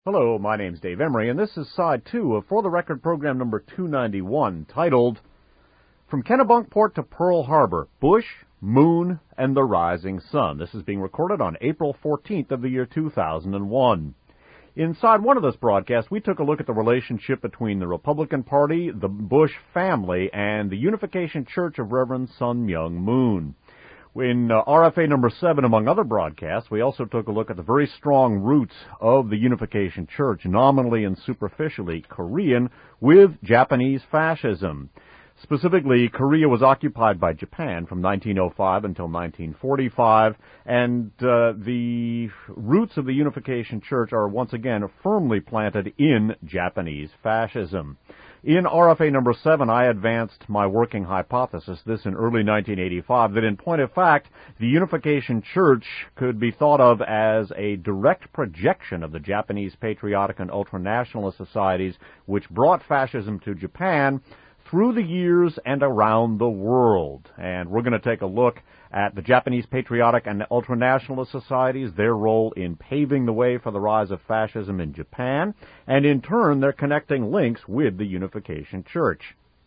Hello, my name's Dave Emery, and this is Side 2 of For the Record program number 291, titled From Kennebunkport to Pearl Harbor, Bush, Moon, and the Rising Sun. This is being recorded on April 14th of the year 2001. In Side 1 of this broadcast, we took a look at the relationship between the Republican Party, the Bush family, and the Unification Church of Reverend Sun Myung Moon. In RFA number 7, among other broadcasts, we also took a look at the very strong roots of the Unification Church, nominally and superficially Korean, with Japanese fascism. Specifically, Korea was occupied by Japan from 1905 until 1945, and the roots of the Unification Church are once again firmly planted in Japanese fascism. In RFA number 7, I advanced my working hypothesis, this in early 1985, that in point of fact, the Unification Church could be thought of as a direct projection of the Japanese patriotic and ultranationalist societies which brought fascism to Japan through the years and around the world. And we're going to take a look at the Japanese patriotic and ultranationalist societies, their role in paving the way for the rise of fascism in Japan, and in turn their connecting links with the Unification Church.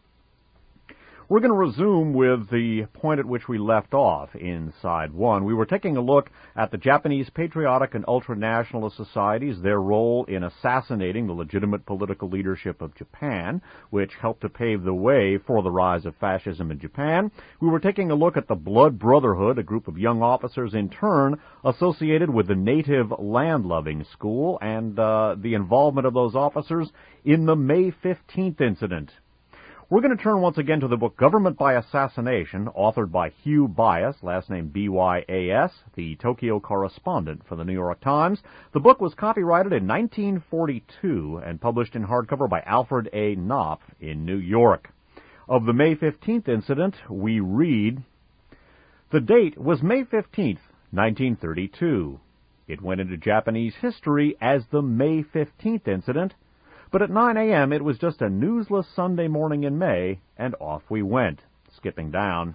We're going to resume with the point at which we left off in Side 1. We were taking a look at the Japanese patriotic and ultranationalist societies, their role in assassinating the legitimate political leadership of Japan, which helped to pave the way for the rise of fascism in Japan. We were taking a look at the Blood Brotherhood, a group of young officers in turn associated with the Native Land-Loving School, and the involvement of those officers in the May 15th incident. We're going to turn once again to the book Government by Assassination, authored by Hugh Byas, last name B-Y-A-S, the Tokyo correspondent for the New York Times. The book was copyrighted in 1942 and published in hardcover by Alfred A. Knopf in New York. Of the May 15th incident, we read, "The date was May 15th, 1932. It went into Japanese history as the May 15th incident, but at 9 a.m. it was just a newsless Sunday morning in May, and off we went." Skipping down.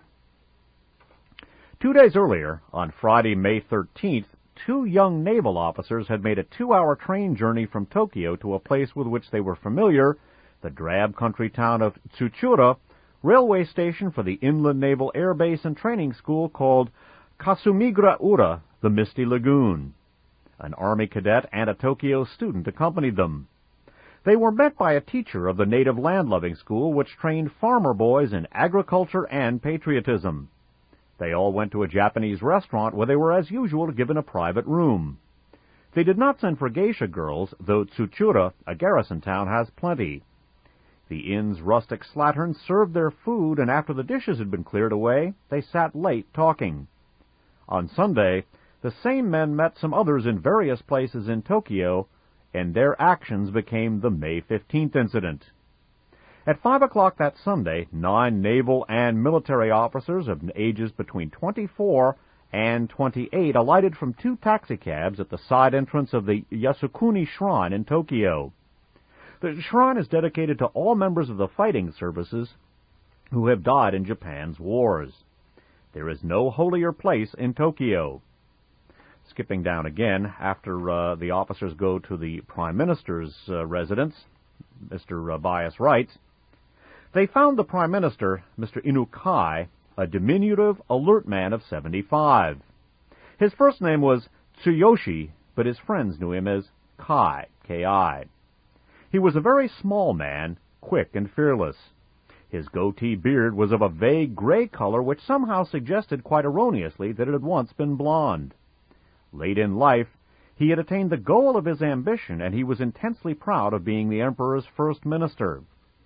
2 days earlier, on Friday, May 13th, 2 young naval officers had made a 2-hour train journey from Tokyo to a place with which they were familiar, the drab country town of Tsuchura, railway station for the Inland Naval Air Base and Training School called Kasumigra-ura, the Misty Lagoon. An Army cadet and a Tokyo student accompanied them. They were met by a teacher of the Native Land-Loving School, which trained farmer boys in agriculture and patriotism. They all went to a Japanese restaurant where they were, as usual, given a private room. They did not send for geisha girls, though Tsuchura, a garrison town, has plenty. The inn's rustic slatterns served their food, and after the dishes had been cleared away, they sat late talking. On Sunday, the same men met some others in various places in Tokyo, and their actions became the May 15th incident. At 5 o'clock that Sunday, 9 naval and military officers of ages between 24 and 28 alighted from 2 taxicabs at the side entrance of the Yasukuni Shrine in Tokyo. The shrine is dedicated to all members of the fighting services who have died in Japan's wars. There is no holier place in Tokyo. Skipping down again, after the officers go to the Prime Minister's residence, Mr. Byas writes, "They found the Prime Minister, Mr. Inukai, a diminutive, alert man of 75. His first name was Tsuyoshi, but his friends knew him as Kai, K-I. He was a very small man, quick and fearless. His goatee beard was of a vague gray color which somehow suggested quite erroneously that it had once been blonde. Late in life, he had attained the goal of his ambition, and he was intensely proud of being the Emperor's first minister.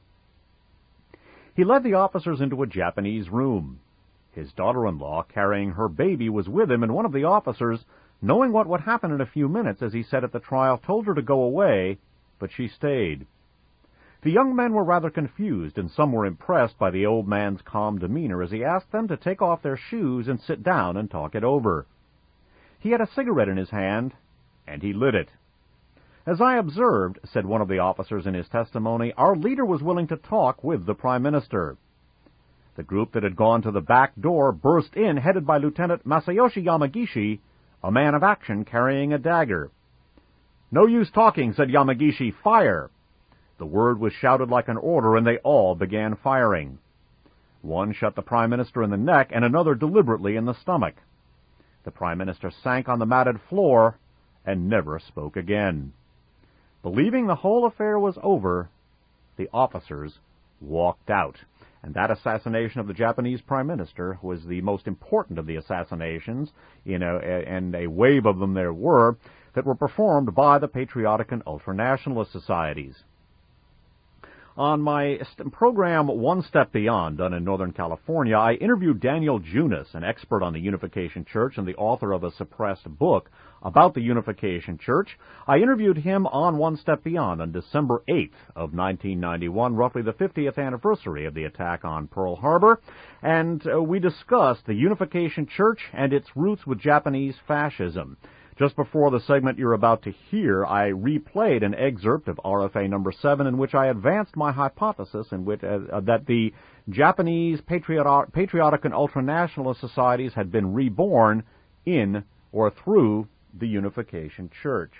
He led the officers into a Japanese room. His daughter-in-law, carrying her baby, was with him, and one of the officers, knowing what would happen in a few minutes, as he said at the trial, told her to go away, but she stayed. The young men were rather confused, and some were impressed by the old man's calm demeanor as he asked them to take off their shoes and sit down and talk it over. He had a cigarette in his hand, and he lit it. As I observed, said one of the officers in his testimony, our leader was willing to talk with the Prime Minister. The group that had gone to the back door burst in, headed by Lieutenant Masayoshi Yamagishi, a man of action carrying a dagger. "No use talking," said Yamagishi. "Fire!" The word was shouted like an order, and they all began firing. One shot the Prime Minister in the neck and another deliberately in the stomach. The Prime Minister sank on the matted floor and never spoke again. Believing the whole affair was over, the officers walked out. And that assassination of the Japanese Prime Minister was the most important of the assassinations, and a wave of them there were, that were performed by the patriotic and ultranationalist societies. On my program One Step Beyond, done in Northern California, I interviewed Daniel Junas, an expert on the Unification Church and the author of a suppressed book about the Unification Church. I interviewed him on One Step Beyond on December 8th of 1991, roughly the 50th anniversary of the attack on Pearl Harbor, and we discussed the Unification Church and its roots with Japanese fascism. Just before the segment you're about to hear, I replayed an excerpt of RFA number 7 in which I advanced my hypothesis in which that the Japanese patriotic and ultranationalist societies had been reborn in or through the Unification Church.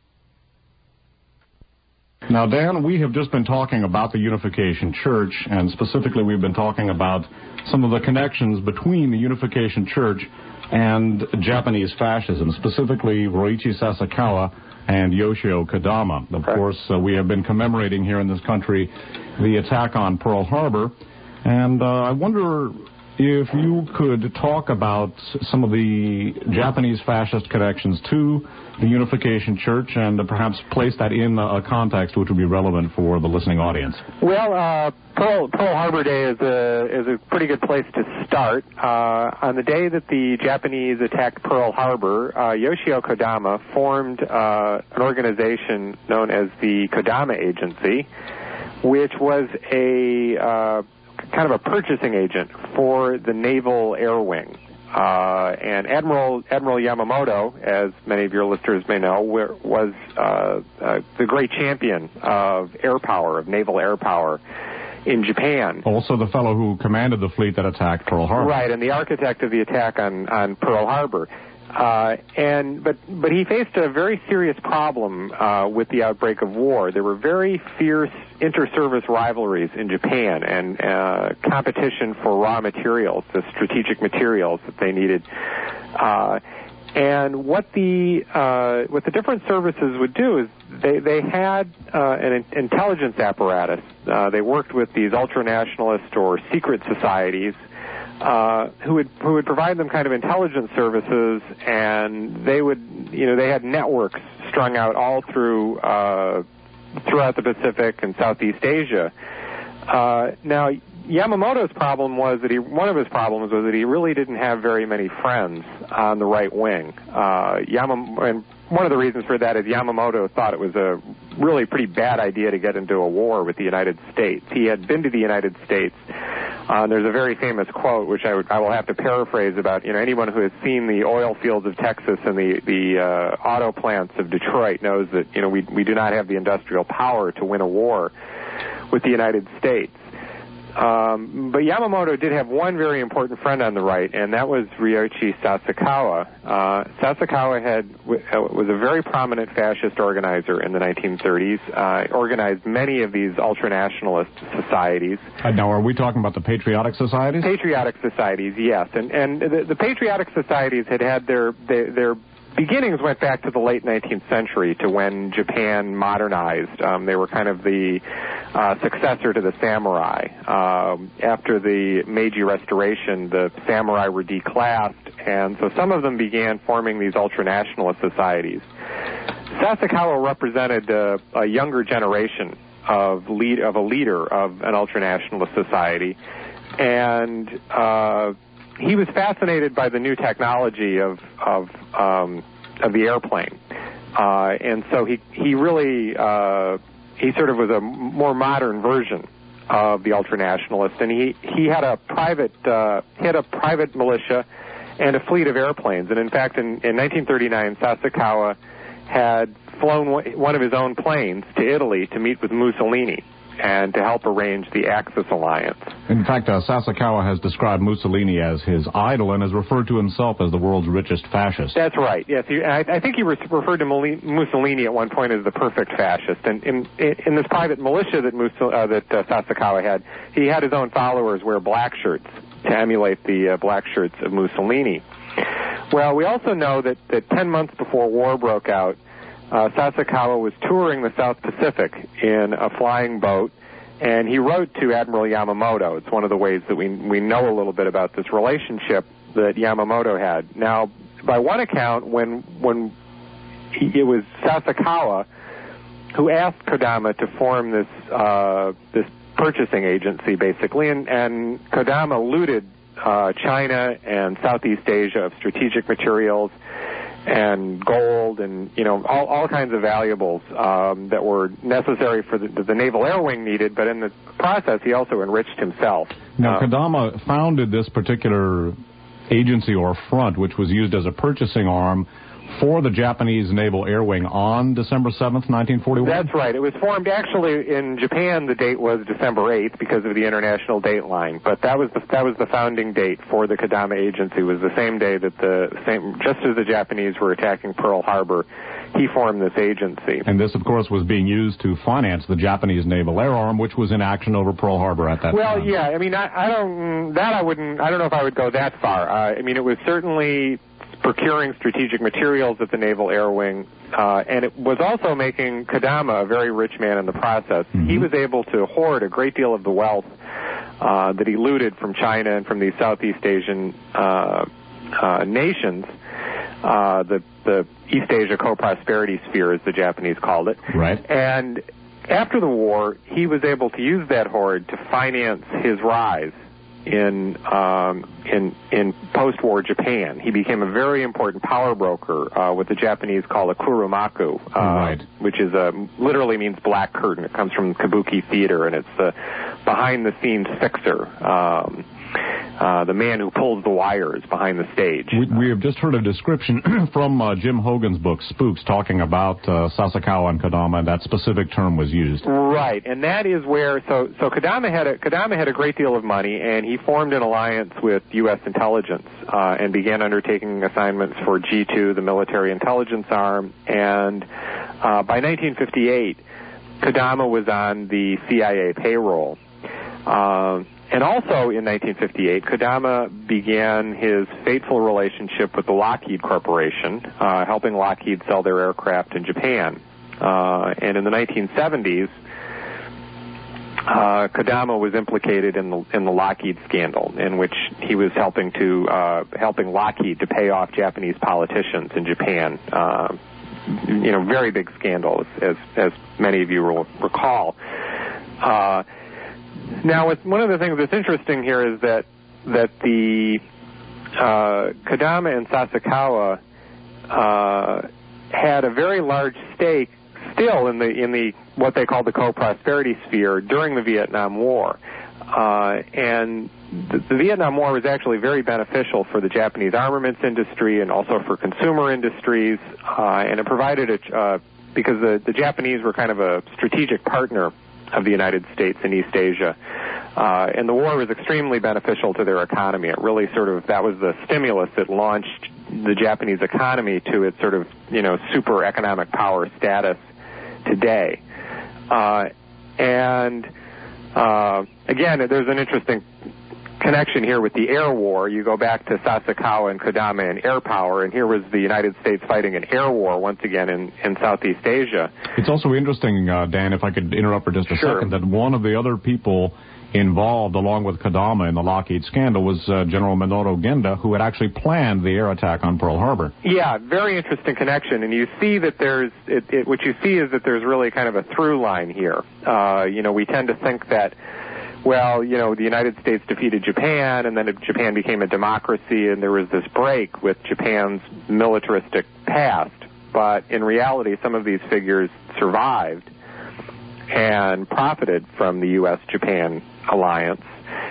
Now, Dan, we have just been talking about the Unification Church, and specifically we've been talking about some of the connections between the Unification Church and Japanese fascism, specifically Roichi Sasakawa and Yoshio Kodama. Of course, we have been commemorating here in this country the attack on Pearl Harbor, and I wonder if you could talk about some of the Japanese fascist connections to the Unification Church and perhaps place that in a context which would be relevant for the listening audience. Well, Pearl Harbor Day is a pretty good place to start. On the day that the Japanese attacked Pearl Harbor, Yoshio Kodama formed an organization known as the Kodama Agency, which was a kind of a purchasing agent for the Naval Air Wing. And Admiral Yamamoto, as many of your listeners may know, was the great champion of air power, of naval air power in Japan. Also the fellow who commanded the fleet that attacked Pearl Harbor. Right, and the architect of the attack on Pearl Harbor. But he faced a very serious problem with the outbreak of war. There were very fierce inter-service rivalries in Japan and competition for raw materials, the strategic materials that they needed. And what the different services would do is they had an intelligence apparatus. They worked with these ultranationalist or secret societies who would provide them kind of intelligence services, and they had networks strung out all throughout the Pacific and Southeast And now Yamamoto's problem was that one of his problems was that he really didn't have very many friends on the right wing. And one of the reasons for that is Yamamoto thought it was a really pretty bad idea to get into a war with the United States. He had been to the United States. There's a very famous quote, which I will have to paraphrase, about anyone who has seen the oil fields of Texas and the auto plants of Detroit knows that we do not have the industrial power to win a war with the United States. But Yamamoto did have one very important friend on the right, and that was Ryoichi Sasakawa. Sasakawa was a very prominent fascist organizer in the 1930s, organized many of these ultranationalist societies. Now, are we talking about the patriotic societies? Patriotic societies, yes. And the patriotic societies had their beginnings went back to the late 19th century, to when Japan modernized. They were kind of the successor to the samurai. After the Meiji Restoration, the samurai were declassed, and so some of them began forming these ultranationalist societies. Sasakawa represented a younger generation of a leader of an ultranationalist society, and he was fascinated by the new technology of the airplane, and so he really he sort of was a more modern version of the ultranationalist, and he had a private militia and a fleet of airplanes. And in fact, in 1939, Sasakawa had flown one of his own planes to Italy to meet with Mussolini. and to help arrange the Axis alliance. In fact, Sasakawa has described Mussolini as his idol and has referred to himself as the world's richest fascist. That's right, yes. I think he referred to Mussolini at one point as the perfect fascist. And in this private militia that Sasakawa had, he had his own followers wear black shirts to emulate the black shirts of Mussolini. Well, we also know that 10 months before war broke out, Sasakawa was touring the South Pacific in a flying boat, and he wrote to Admiral Yamamoto. It's one of the ways that we know a little bit about this relationship that Yamamoto had. Now, by one account, when it was Sasakawa who asked Kodama to form this purchasing agency, basically, and Kodama looted China and Southeast Asia of strategic materials and gold and, all kinds of valuables that were necessary for the Naval Air Wing needed, but in the process he also enriched himself. Now, Kodama founded this particular agency or front, which was used as a purchasing arm for the Japanese Naval Air Wing on December 7th, 1941? That's right. It was formed, actually, in Japan, the date was December 8th because of the international date line. But that was the founding date for the Kodama Agency. It was the same day that just as the Japanese were attacking Pearl Harbor, he formed this agency. And this, of course, was being used to finance the Japanese Naval Air Arm, which was in action over Pearl Harbor at that time. Well, yeah. I mean, I don't know if I would go that far. It was certainly procuring strategic materials at the Naval Air Wing, and it was also making Kodama a very rich man in the process. Mm-hmm. He was able to hoard a great deal of the wealth that he looted from China and from these Southeast Asian nations, the East Asia Co-Prosperity Sphere, as the Japanese called it. Right. And after the war, he was able to use that hoard to finance his rise in post-war Japan. He became a very important power broker, what the Japanese call a kurumaku, right, which is literally means black curtain. It comes from kabuki theater, and it's the behind-the-scenes fixer, the man who pulls the wires behind the stage. We have just heard a description from Jim Hogan's book, Spooks, talking about Sasakawa and Kodama, and that specific term was used. Right, and that is where, so Kodama had a great deal of money, and he formed an alliance with U.S. intelligence and began undertaking assignments for G2, the military intelligence arm, and by 1958, Kodama was on the CIA payroll. And also in 1958, Kodama began his fateful relationship with the Lockheed Corporation, helping Lockheed sell their aircraft in Japan. And in the 1970s, Kodama was implicated in the Lockheed scandal, in which he was helping Lockheed to pay off Japanese politicians in Japan. Very big scandal, as many of you will recall. Now, one of the things that's interesting here is that the Kodama and Sasakawa had a very large stake still in the what they call the co-prosperity sphere during the Vietnam War, and the Vietnam War was actually very beneficial for the Japanese armaments industry and also for consumer industries, and it provided because the Japanese were kind of a strategic partner of the United States in East Asia. And the war was extremely beneficial to their economy. It really that was the stimulus that launched the Japanese economy to its super economic power status today. Again, there's an interesting connection here with the air war. You go back to Sasakawa and Kodama and air power, and here was the United States fighting an air war once again in Southeast Asia. It's also interesting, Dan, if I could interrupt for just a second, that one of the other people involved, along with Kodama in the Lockheed scandal, was General Minoru Genda, who had actually planned the air attack on Pearl Harbor. Yeah, very interesting connection, and you see that what you see is that there's really kind of a through line here. We tend to think that, the United States defeated Japan, and then Japan became a democracy, and there was this break with Japan's militaristic past. But in reality, some of these figures survived and profited from the U.S.-Japan alliance.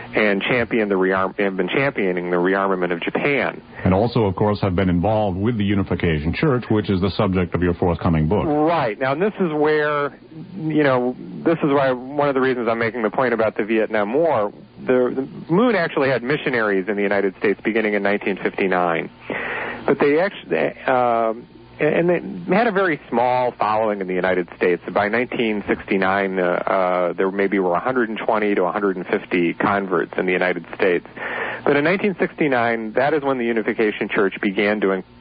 and have been championing the rearmament of Japan. And also, of course, have been involved with the Unification Church, which is the subject of your forthcoming book. Right. Now, this is where, this is why one of the reasons I'm making the point about the Vietnam War. The Moon actually had missionaries in the United States beginning in 1959. But they actually... and they had a very small following in the United States. By 1969, there maybe were 120 to 150 converts in the United States. But in 1969, that is when the Unification Church began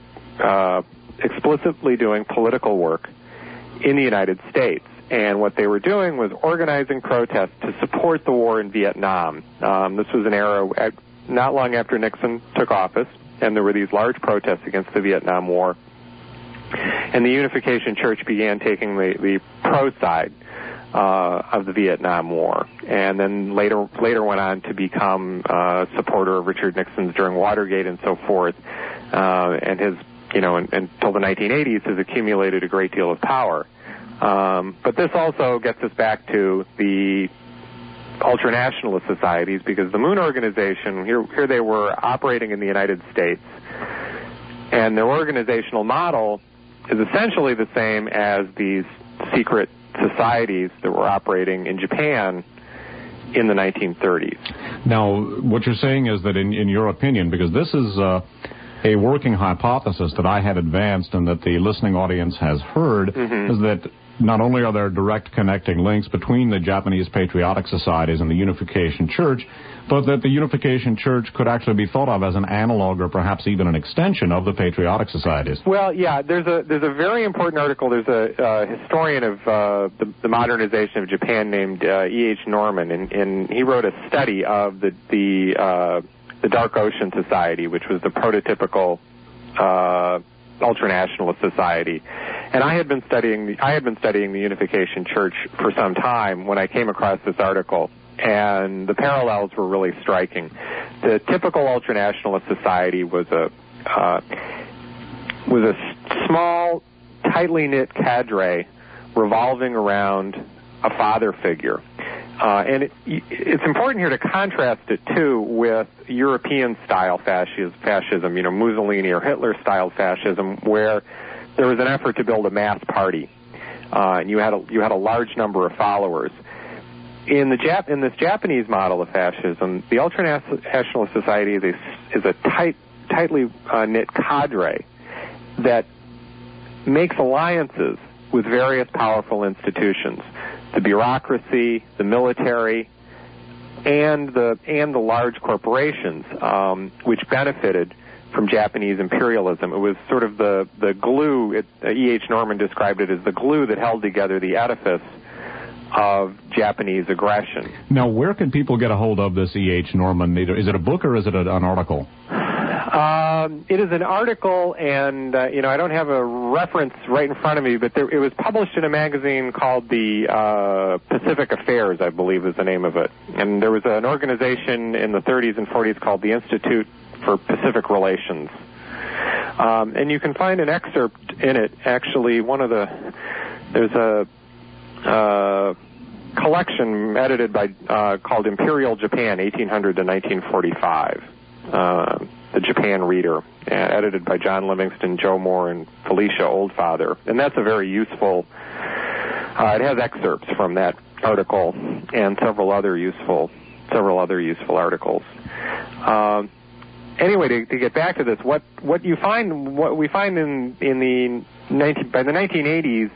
explicitly doing political work in the United States. And what they were doing was organizing protests to support the war in Vietnam. This was an era not long after Nixon took office, and there were these large protests against the Vietnam War. And the Unification Church began taking the pro side of the Vietnam War, and then later went on to become a supporter of Richard Nixon's during Watergate and so forth, and has, until the 1980s has accumulated a great deal of power. But this also gets us back to the ultranationalist societies, because the Moon Organization, here they were operating in the United States, and their organizational model is essentially the same as these secret societies that were operating in Japan in the 1930s. Now, what you're saying is that in your opinion, because this is a working hypothesis that I had advanced and that the listening audience has heard, is that not only are there direct connecting links between the Japanese patriotic societies and the Unification Church, but that the Unification Church could actually be thought of as an analog or perhaps even an extension of the patriotic societies. Well, yeah, there's a very important article. There's a historian of the modernization of Japan named E.H. Norman, and he wrote a study of the Dark Ocean Society, which was the prototypical ultranationalist society. And I had been studying the Unification Church for some time when I came across this article, and the parallels were really striking. The typical ultranationalist society was a small, tightly knit cadre revolving around a father figure. And it's important here to contrast it, too, with European-style fascism, Mussolini or Hitler-style fascism, where there was an effort to build a mass party, and you had a large number of followers. In this Japanese model of fascism, the ultranationalist society is a tightly knit cadre that makes alliances with various powerful institutions, the bureaucracy, the military, and the large corporations, which benefited from Japanese imperialism. It was sort of the glue. E.H. Norman described it as the glue that held together the edifice of Japanese aggression. Now, where can people get a hold of this E.H. Norman? Is it a book or is it an article? It is an article, and I don't have a reference right in front of me, but it was published in a magazine called the Pacific Affairs, I believe is the name of it. And there was an organization in the 30s and 40s called the Institute for Pacific Relations. And you can find an excerpt in it, actually. There's a collection edited by called Imperial Japan, 1800 to 1945. The Japan Reader, edited by John Livingston, Joe Moore, and Felicia Oldfather. And that's a very useful, it has excerpts from that article and several other useful articles. Anyway, to get back to this, what we find in by the 1980s,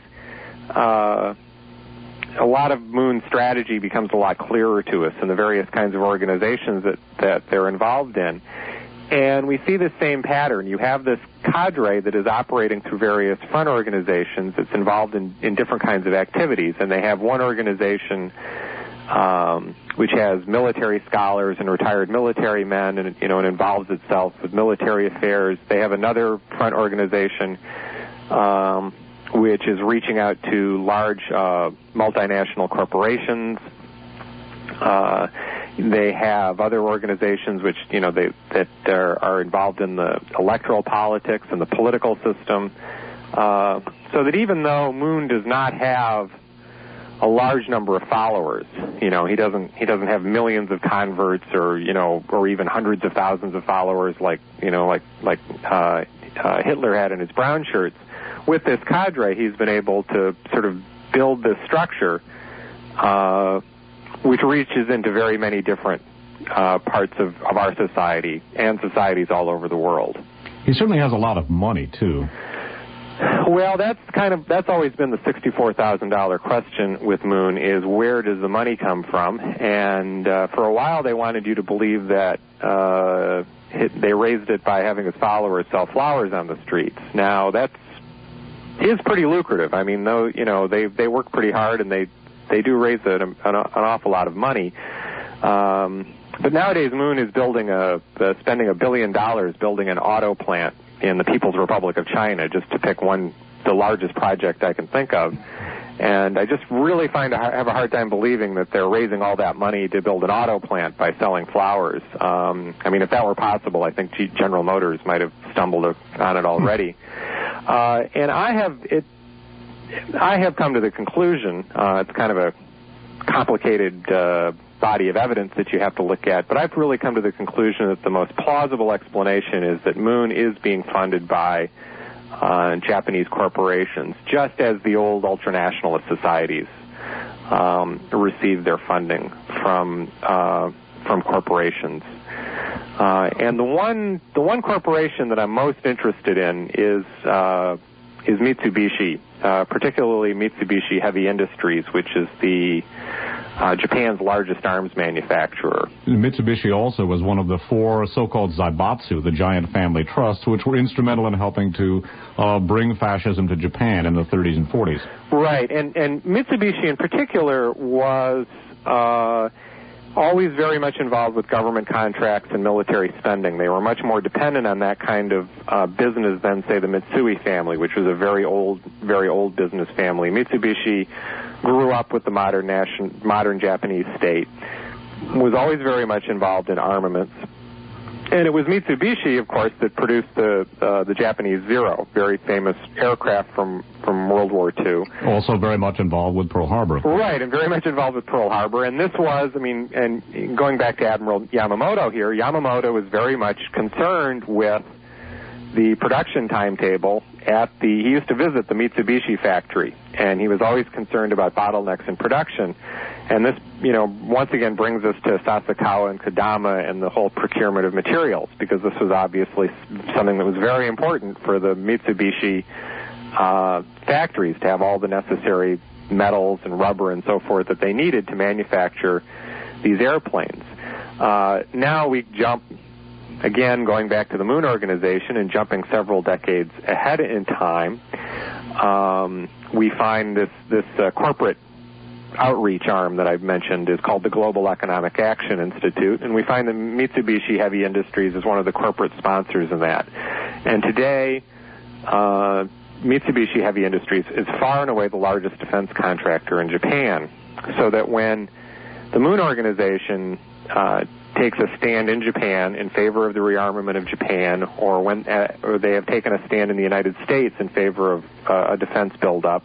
a lot of Moon strategy becomes a lot clearer to us in the various kinds of organizations that they're involved in. And we see the same pattern. You have this cadre that is operating through various front organizations that's involved in different kinds of activities. And they have one organization which has military scholars and retired military men, and it involves itself with military affairs. They have another front organization which is reaching out to large multinational corporations. They have other organizations which, that are involved in the electoral politics and the political system. So that even though Moon does not have a large number of followers. He doesn't have millions of converts or even hundreds of thousands of followers like Hitler had in his brown shirts. With this cadre, he's been able to sort of build this structure which reaches into very many different parts of our society and societies all over the world. He certainly has a lot of money, too. Well, that's always been the $64,000 question with Moon, is where does the money come from? And for a while they wanted you to believe that they raised it by having his followers sell flowers on the streets. Now is pretty lucrative. I mean, they work pretty hard and they do raise an awful lot of money. But nowadays Moon is spending $1 billion building an auto plant in the People's Republic of China, just to pick the largest project I can think of. And I just really have a hard time believing that they're raising all that money to build an auto plant by selling flowers. If that were possible, I think General Motors might have stumbled on it already. And I have come to the conclusion, it's kind of a complicated body of evidence that you have to look at, but I've really come to the conclusion that the most plausible explanation is that Moon is being funded by Japanese corporations, just as the old ultranationalist societies received their funding from corporations. And the one corporation that I'm most interested in is Mitsubishi, particularly Mitsubishi Heavy Industries, which is Japan's largest arms manufacturer. Mitsubishi also was one of the 4 so-called Zaibatsu, the giant family trusts, which were instrumental in helping to bring fascism to Japan in the 30s and 40s. Right, and Mitsubishi in particular was always very much involved with government contracts and military spending. They were much more dependent on that kind of business than, say, the Mitsui family, which was a very old business family. Mitsubishi grew up with the modern Japanese state, was always very much involved in armaments. And it was Mitsubishi, of course, that produced the Japanese Zero, very famous aircraft from World War II. Also very much involved with Pearl Harbor. Right, and very much involved with Pearl Harbor. And this was, and going back to Admiral Yamamoto here, Yamamoto was very much concerned with the production timetable he used to visit the Mitsubishi factory, and he was always concerned about bottlenecks in production. And this, once again brings us to Sasakawa and Kodama and the whole procurement of materials, because this was obviously something that was very important for the Mitsubishi factories to have all the necessary metals and rubber and so forth that they needed to manufacture these airplanes. Now we jump, again, going back to the Moon Organization and jumping several decades ahead in time, we find this corporate outreach arm that I've mentioned is called the Global Economic Action Institute, and we find that Mitsubishi Heavy Industries is one of the corporate sponsors in that. And today, Mitsubishi Heavy Industries is far and away the largest defense contractor in Japan, so that when the Moon Organization takes a stand in Japan in favor of the rearmament of Japan, or they have taken a stand in the United States in favor of a defense buildup,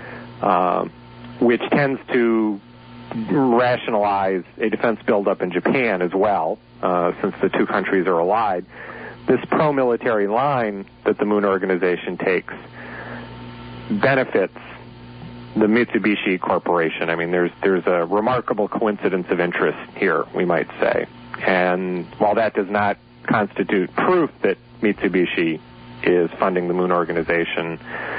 which tends to rationalize a defense buildup in Japan as well, since the two countries are allied. This pro-military line that the Moon Organization takes benefits the Mitsubishi Corporation. I mean, there's a remarkable coincidence of interest here, we might say. And while that does not constitute proof that Mitsubishi is funding the Moon Organization,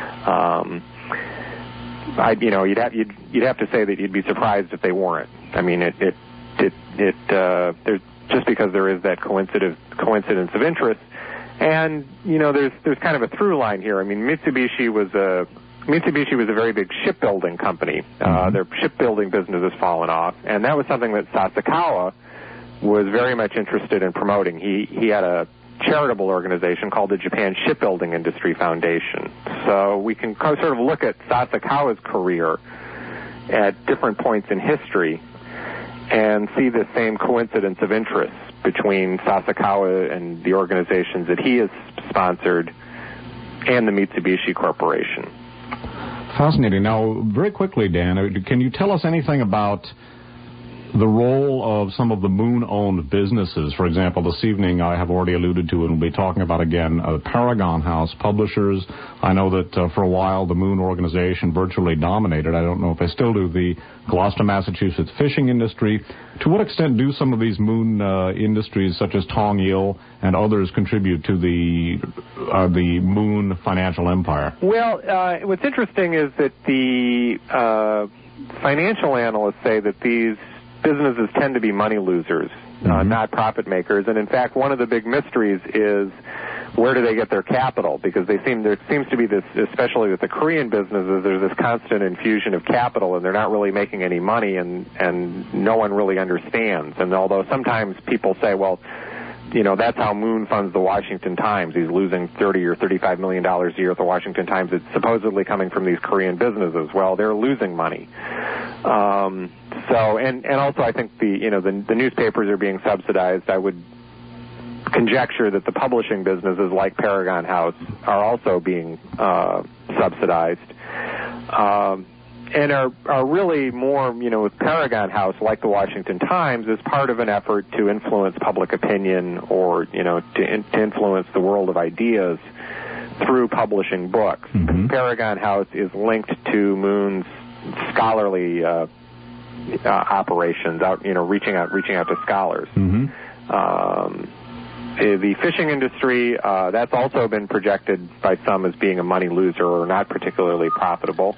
you'd have to say that you'd be surprised if they weren't. I mean, there's just because there is that coincidence of interest, and there's kind of a through line here. I mean, Mitsubishi was a very big shipbuilding company. Their shipbuilding business has fallen off, and that was something that Sasakawa was very much interested in promoting. He had a charitable organization called the Japan Shipbuilding Industry Foundation. So we can sort of look at Sasakawa's career at different points in history and see the same coincidence of interest between Sasakawa and the organizations that he has sponsored and the Mitsubishi Corporation. Fascinating. Now, very quickly, Dan, can you tell us anything about the role of some of the Moon-owned businesses? For example, this evening I have already alluded to, and we'll be talking about again, Paragon House Publishers. I know that for a while the Moon organization virtually dominated. I don't know if they still do the Gloucester, Massachusetts fishing industry. To what extent do some of these Moon industries, such as Tong Il and others, contribute to the Moon financial empire? Well, what's interesting is that the financial analysts say that these businesses tend to be money losers, not profit makers. And in fact, one of the big mysteries is where do they get their capital? Because there seems to be this, especially with the Korean businesses, there's this constant infusion of capital, and they're not really making any money, and no one really understands. And although sometimes people say, well, you know, that's how Moon funds the Washington Times. He's losing $30 or $35 million a year at the Washington Times. It's supposedly coming from these Korean businesses. Well, they're losing money. And also I think the newspapers are being subsidized. I would conjecture that the publishing businesses like Paragon House are also being subsidized. And are really more, with Paragon House, like the Washington Times, is part of an effort to influence public opinion or, to influence the world of ideas through publishing books. Mm-hmm. Paragon House is linked to Moon's scholarly operations, reaching out to scholars. Mm-hmm. The fishing industry, that's also been projected by some as being a money loser or not particularly profitable.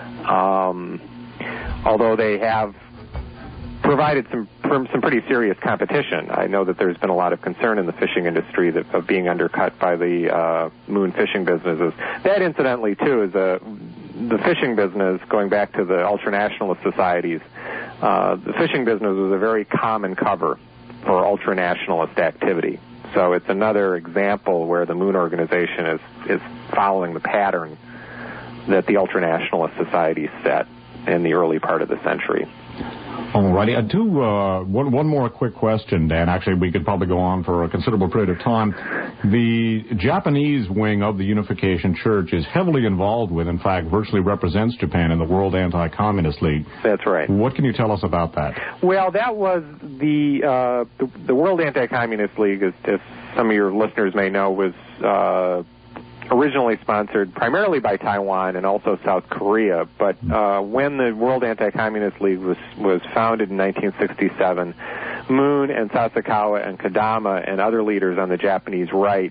Although they have provided some pretty serious competition. I know that there's been a lot of concern in the fishing industry of being undercut by the Moon fishing businesses. That, incidentally, too, is the fishing business, going back to the ultranationalist societies, the fishing business was a very common cover for ultranationalist activity. So it's another example where the Moon organization is following the pattern that the ultranationalist society set in the early part of the century. All righty. I do one more quick question, Dan. Actually, we could probably go on for a considerable period of time. The Japanese wing of the Unification Church is heavily involved with, in fact, virtually represents Japan in the World Anti-Communist League. That's right. What can you tell us about that? Well, that was the World Anti-Communist League, as some of your listeners may know, was originally sponsored primarily by Taiwan and also South Korea. But when the World Anti-Communist League was founded in 1967, Moon and Sasakawa and Kodama and other leaders on the Japanese right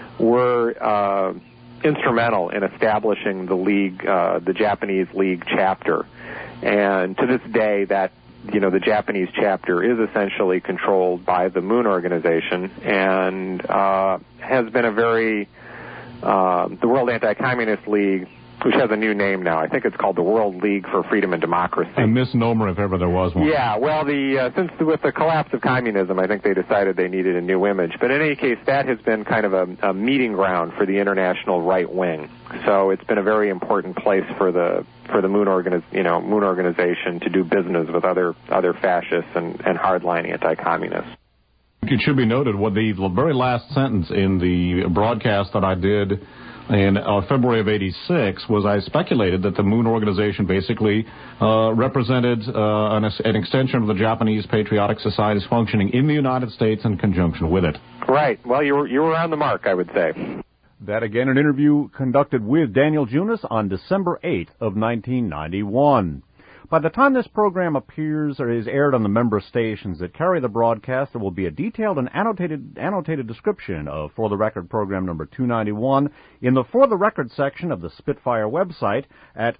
were instrumental in establishing the league, the Japanese League chapter. And to this day, that the Japanese chapter is essentially controlled by the Moon organization and has been a very the World Anti-Communist League, which has a new name now. I think it's called the World League for Freedom and Democracy. A misnomer, if ever there was one. Yeah, well, since with the collapse of communism, I think they decided they needed a new image. But in any case, that has been kind of a meeting ground for the international right wing. So it's been a very important place for the Moon organization to do business with other fascists and hardline anti-communists. It should be noted what the very last sentence in the broadcast that I did in February of '86 was I speculated that the Moon organization basically represented an extension of the Japanese Patriotic Society's functioning in the United States in conjunction with it. Right. Well, you were on the mark, I would say. That, again, an interview conducted with Daniel Junas on December 8th of 1991. By the time this program appears or is aired on the member stations that carry the broadcast, there will be a detailed and annotated description of For the Record program number 291 in the For the Record section of the Spitfire website at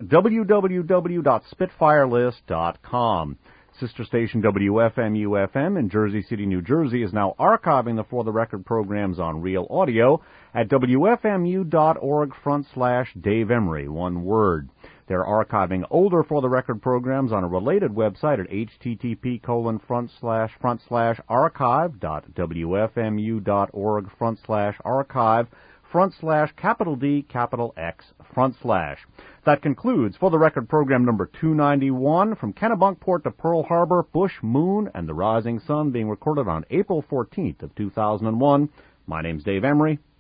www.spitfirelist.com. Sister station WFMU-FM in Jersey City, New Jersey is now archiving the For the Record programs on Real Audio at wfmu.org/Dave Emery, one word. They're archiving older For the Record programs on a related website at http://archive.wfmu.org/archive/D_X/. That concludes For the Record program number 291 from Kennebunkport to Pearl Harbor, Bush, Moon, and the Rising Sun, being recorded on April 14th of 2001. My name's Dave Emery.